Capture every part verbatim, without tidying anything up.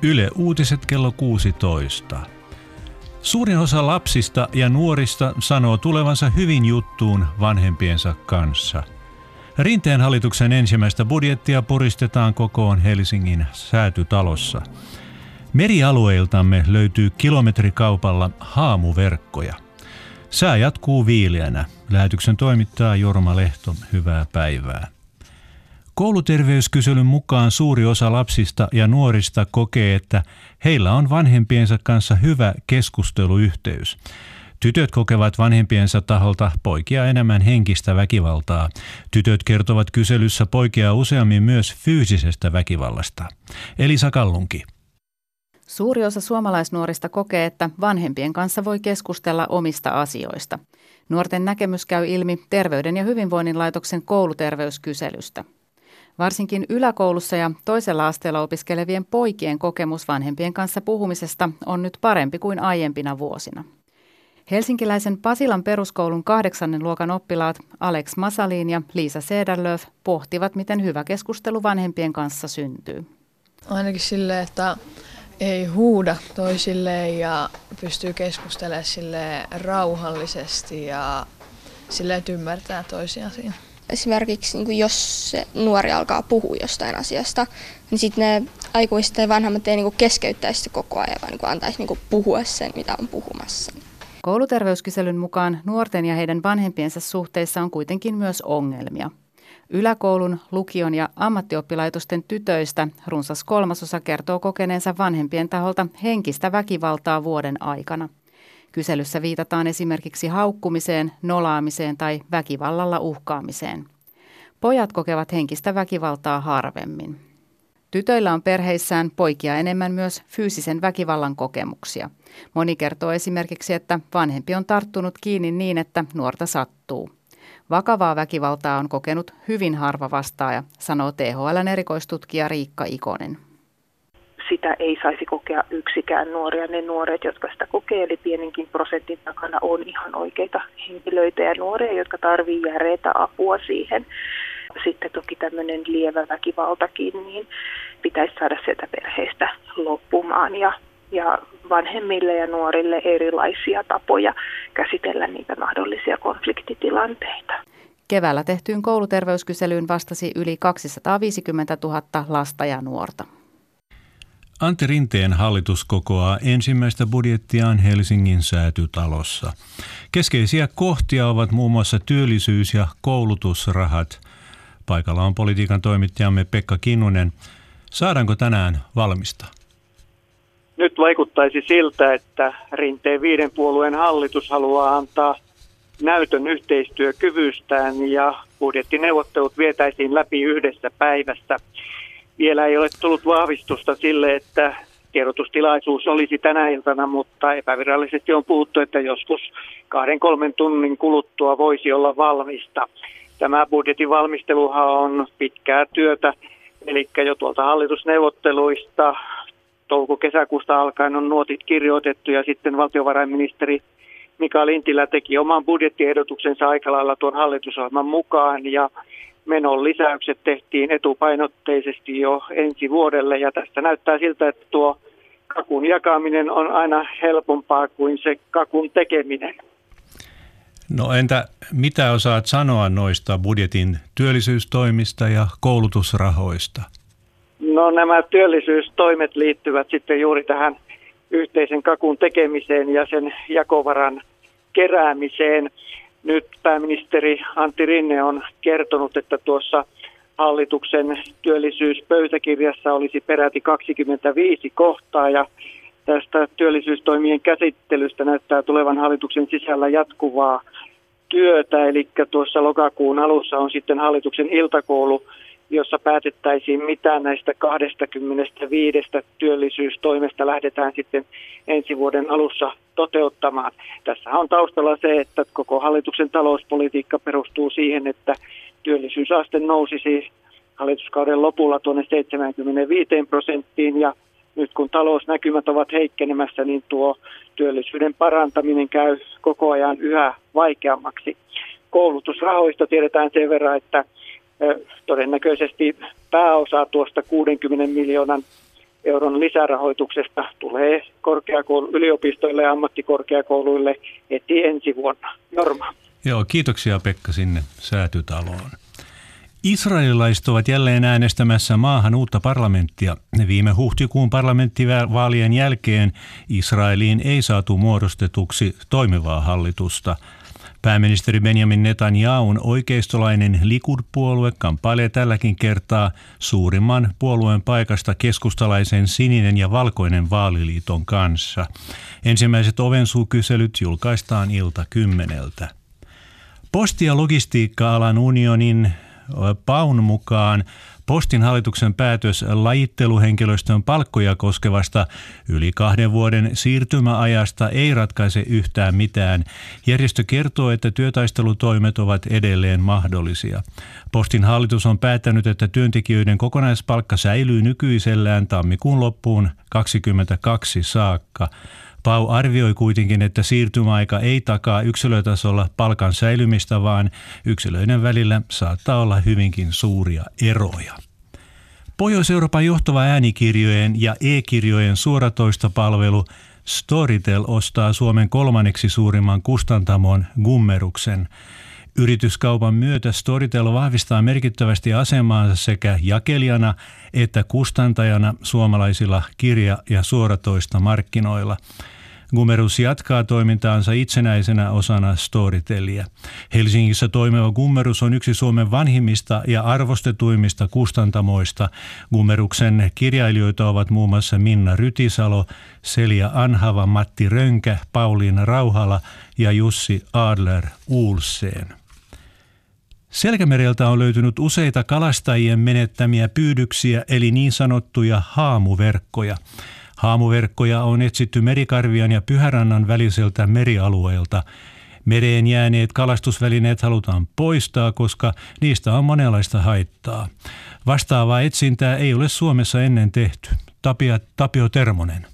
Yle Uutiset kello kuusitoista. Suurin osa lapsista ja nuorista sanoo tulevansa hyvin juttuun vanhempiensa kanssa. Rinteen hallituksen ensimmäistä budjettia puristetaan kokoon Helsingin Säätytalossa. Merialueiltamme löytyy kilometrikaupalla haamuverkkoja. Sää jatkuu viileänä. Lähetyksen toimittaa Jorma Lehto. Hyvää päivää. Kouluterveyskyselyn mukaan suuri osa lapsista ja nuorista kokee, että heillä on vanhempiensa kanssa hyvä keskusteluyhteys. Tytöt kokevat vanhempiensa taholta poikia enemmän henkistä väkivaltaa. Tytöt kertovat kyselyssä poikia useammin myös fyysisestä väkivallasta. Elisa Kallunki. Suuri osa suomalaisnuorista kokee, että vanhempien kanssa voi keskustella omista asioista. Nuorten näkemys käy ilmi Terveyden ja hyvinvoinnin laitoksen kouluterveyskyselystä. Varsinkin yläkoulussa ja toisella asteella opiskelevien poikien kokemus vanhempien kanssa puhumisesta on nyt parempi kuin aiempina vuosina. Helsinkiläisen Pasilan peruskoulun kahdeksannen luokan oppilaat Alex Masalin ja Liisa Sederlöf pohtivat, miten hyvä keskustelu vanhempien kanssa syntyy. Ainakin silleen, että ei huuda toisilleen ja pystyy keskustelemaan silleen rauhallisesti ja silleen, että ymmärtää toisiaan siinä. Esimerkiksi niin jos se nuori alkaa puhua jostain asiasta, niin sitten ne aikuiset ja vanhemmat ei niin keskeyttäisi sitä koko ajan, vaan niin antaisi niin puhua sen, mitä on puhumassa. Kouluterveyskyselyn mukaan nuorten ja heidän vanhempiensa suhteissa on kuitenkin myös ongelmia. Yläkoulun, lukion ja ammattioppilaitosten tytöistä runsas kolmasosa kertoo kokeneensa vanhempien taholta henkistä väkivaltaa vuoden aikana. Kyselyssä viitataan esimerkiksi haukkumiseen, nolaamiseen tai väkivallalla uhkaamiseen. Pojat kokevat henkistä väkivaltaa harvemmin. Tytöillä on perheissään poikia enemmän myös fyysisen väkivallan kokemuksia. Moni kertoo esimerkiksi, että vanhempi on tarttunut kiinni niin, että nuorta sattuu. Vakavaa väkivaltaa on kokenut hyvin harva vastaaja, sanoo T H L:n erikoistutkija Riikka Ikonen. Sitä ei saisi kokea yksikään nuori, ja ne nuoret, jotka sitä kokee, eli pienenkin prosentin takana on ihan oikeita henkilöitä ja nuoria, jotka tarvitsevat järeitä apua siihen. Sitten toki tämmöinen lievä väkivaltakin, niin pitäisi saada sieltä perheestä loppumaan ja, ja vanhemmille ja nuorille erilaisia tapoja käsitellä niitä mahdollisia konfliktitilanteita. Keväällä tehtyyn kouluterveyskyselyyn vastasi yli kaksisataaviisikymmentätuhatta lasta ja nuorta. Antti Rinteen hallitus kokoaa ensimmäistä budjettiaan Helsingin Säätytalossa. Keskeisiä kohtia ovat muun muassa työllisyys- ja koulutusrahat. Paikalla on politiikan toimittajamme Pekka Kinnunen. Saadaanko tänään valmista? Nyt vaikuttaisi siltä, että Rinteen viiden puolueen hallitus haluaa antaa näytön yhteistyökyvystään ja budjettineuvottelut vietäisiin läpi yhdessä päivässä. Vielä ei ole tullut vahvistusta sille, että tiedotustilaisuus olisi tänä iltana, mutta epävirallisesti on puhuttu, että joskus kahden kolmen tunnin kuluttua voisi olla valmista. Tämä budjetin valmisteluhan on pitkää työtä, eli jo tuolta hallitusneuvotteluista touko-kesäkuusta alkaen on nuotit kirjoitettu ja sitten valtiovarainministeri Mika Lintilä teki oman budjettiehdotuksensa aika lailla tuon hallitusohjelman mukaan ja menon lisäykset tehtiin etupainotteisesti jo ensi vuodelle ja tästä näyttää siltä, että tuo kakun jakaminen on aina helpompaa kuin se kakun tekeminen. No entä mitä osaat sanoa noista budjetin työllisyystoimista ja koulutusrahoista? No nämä työllisyystoimet liittyvät sitten juuri tähän yhteisen kakun tekemiseen ja sen jakovaran keräämiseen. Nyt pääministeri Antti Rinne on kertonut, että tuossa hallituksen työllisyyspöytäkirjassa olisi peräti kaksikymmentäviisi kohtaa ja tästä työllisyystoimien käsittelystä näyttää tulevan hallituksen sisällä jatkuvaa työtä. Eli tuossa lokakuun alussa on sitten hallituksen iltakoulu, jossa päätettäisiin, mitä näistä kaksikymmentäviisi työllisyystoimesta lähdetään sitten ensi vuoden alussa toteuttamaan. Tässä on taustalla se, että koko hallituksen talouspolitiikka perustuu siihen, että työllisyysaste nousisi hallituskauden lopulla tuonne seitsemänkymmentäviisi prosenttiin ja nyt kun talousnäkymät ovat heikkenemässä, niin tuo työllisyyden parantaminen käy koko ajan yhä vaikeammaksi. Koulutusrahoista tiedetään sen verran, että todennäköisesti pääosa tuosta kuudenkymmenen miljoonan euron lisärahoituksesta tulee korkeakoulu, yliopistoille ja ammattikorkeakouluille heti ensi vuonna. Jorma. Joo, kiitoksia Pekka sinne Säätytaloon. Israelilaiset ovat jälleen äänestämässä maahan uutta parlamenttia. Viime huhtikuun parlamenttivaalien jälkeen Israeliin ei saatu muodostetuksi toimivaa hallitusta. Pääministeri Benjamin Netanyahun oikeistolainen Likud-puolue kamppailee tälläkin kertaa suurimman puolueen paikasta keskustalaisen Sininen ja Valkoinen vaaliliiton kanssa. Ensimmäiset ovensuukyselyt julkaistaan ilta kymmeneltä. Posti- ja logistiikka-alan unionin Paun mukaan Postin hallituksen päätös lajitteluhenkilöstön palkkoja koskevasta yli kahden vuoden siirtymäajasta ei ratkaise yhtään mitään. Järjestö kertoo, että työtaistelutoimet ovat edelleen mahdollisia. Postin hallitus on päättänyt, että työntekijöiden kokonaispalkka säilyy nykyisellään tammikuun loppuun kaksikymmentäkaksi saakka. Pau arvioi kuitenkin, että siirtymäaika ei takaa yksilötasolla palkan säilymistä, vaan yksilöiden välillä saattaa olla hyvinkin suuria eroja. Pohjois-Euroopan johtava äänikirjojen ja e-kirjojen suoratoistopalvelu Storytel ostaa Suomen kolmanneksi suurimman kustantamon Gummeruksen. Yrityskaupan myötä Storytel vahvistaa merkittävästi asemaansa sekä jakelijana että kustantajana suomalaisilla kirja- ja suoratoistomarkkinoilla. Gummerus jatkaa toimintaansa itsenäisenä osana Storytelia. Helsingissä toimiva Gummerus on yksi Suomen vanhimmista ja arvostetuimmista kustantamoista. Gummeruksen kirjailijoita ovat muun muassa Minna Rytisalo, Selja Anhava, Matti Rönkä, Pauliina Rauhala ja Jussi Adler-Uulseen. Selkämereltä on löytynyt useita kalastajien menettämiä pyydyksiä eli niin sanottuja haamuverkkoja. Haamuverkkoja on etsitty Merikarvian ja Pyhärannan väliseltä merialueelta. Mereen jääneet kalastusvälineet halutaan poistaa, koska niistä on monenlaista haittaa. Vastaavaa etsintää ei ole Suomessa ennen tehty. Tapio, Tapio Termonen.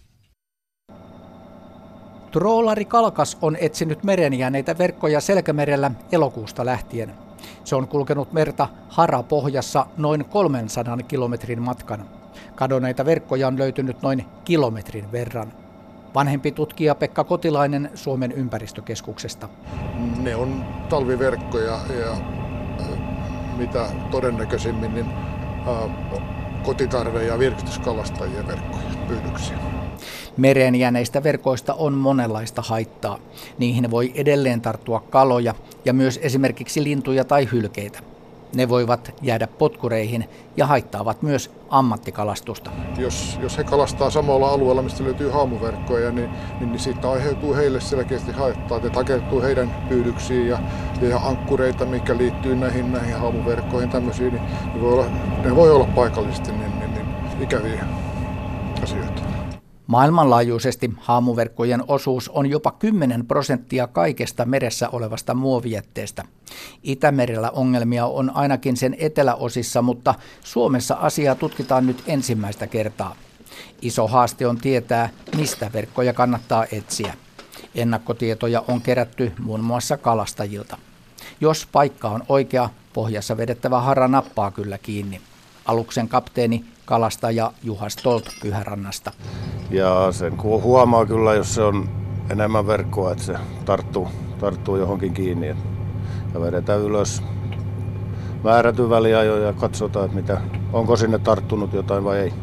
Troolari Kalkas on etsinyt mereen jääneitä verkkoja Selkämerellä elokuusta lähtien. Se on kulkenut merta harapohjassa noin kolmensadan kilometrin matkan. Kadonneita verkkoja on löytynyt noin kilometrin verran. Vanhempi tutkija Pekka Kotilainen Suomen ympäristökeskuksesta. Ne on talviverkkoja ja mitä todennäköisimmin niin, ä, kotitarve- ja virkistyskalastajien verkkoja, pyydyksiä. Mereen jääneistä verkoista on monenlaista haittaa. Niihin voi edelleen tarttua kaloja ja myös esimerkiksi lintuja tai hylkeitä. Ne voivat jäädä potkureihin ja haittaavat myös ammattikalastusta. Jos, jos he kalastaa samalla alueella, mistä löytyy haamuverkkoja, niin, niin, niin siitä aiheutuu heille selkeästi haittaa. Että takertuu heidän pyydyksiin ja, ja ankkureita, mikä liittyy näihin, näihin haamuverkkoihin tämmöisiin, niin, niin voi olla, ne voi olla paikallisesti niin, niin, niin ikäviä asioita. Maailmanlaajuisesti haamuverkkojen osuus on jopa kymmenen prosenttia kaikesta meressä olevasta muovijätteestä. Itämerellä ongelmia on ainakin sen eteläosissa, mutta Suomessa asiaa tutkitaan nyt ensimmäistä kertaa. Iso haaste on tietää, mistä verkkoja kannattaa etsiä. Ennakkotietoja on kerätty muun muassa kalastajilta. Jos paikka on oikea, pohjassa vedettävä hara nappaa kyllä kiinni. Aluksen kapteeni kalastaja Juha Stolt Pyhärannasta. Ja sen huomaa kyllä, jos se on enemmän verkkoa, että se tarttuu, tarttuu johonkin kiinni. Ja vedetään ylös määrätyn väliajoin ja katsotaan, että mitä, onko sinne tarttunut jotain vai ei.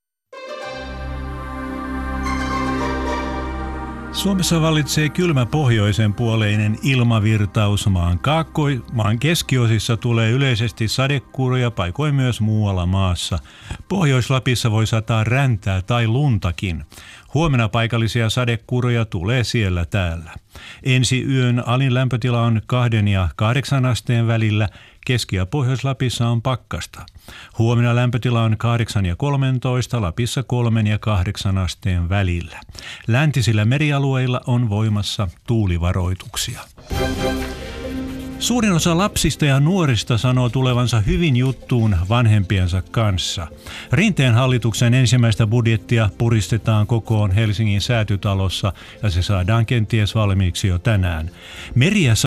Suomessa vallitsee kylmä pohjoisen puoleinen ilmavirtaus. Maan, kaakkoi, maan keskiosissa tulee yleisesti sadekuuroja, paikoin myös muualla maassa. Pohjois-Lapissa voi sataa räntää tai luntakin. Huomenna paikallisia sadekuuroja tulee siellä täällä. Ensi yön alin lämpötila on kahden ja kahdeksan asteen välillä. Keski- ja Pohjois-Lapissa on pakkasta. Huomenna lämpötila on kahdeksan ja kolmetoista, Lapissa kolmen ja kahdeksan asteen välillä. Läntisillä merialueilla on voimassa tuulivaroituksia. Suurin osa lapsista ja nuorista sanoo tulevansa hyvin juttuun vanhempiensa kanssa. Rinteen hallituksen ensimmäistä budjettia puristetaan kokoon Helsingin Säätytalossa ja se saadaan kenties valmiiksi jo tänään. Meria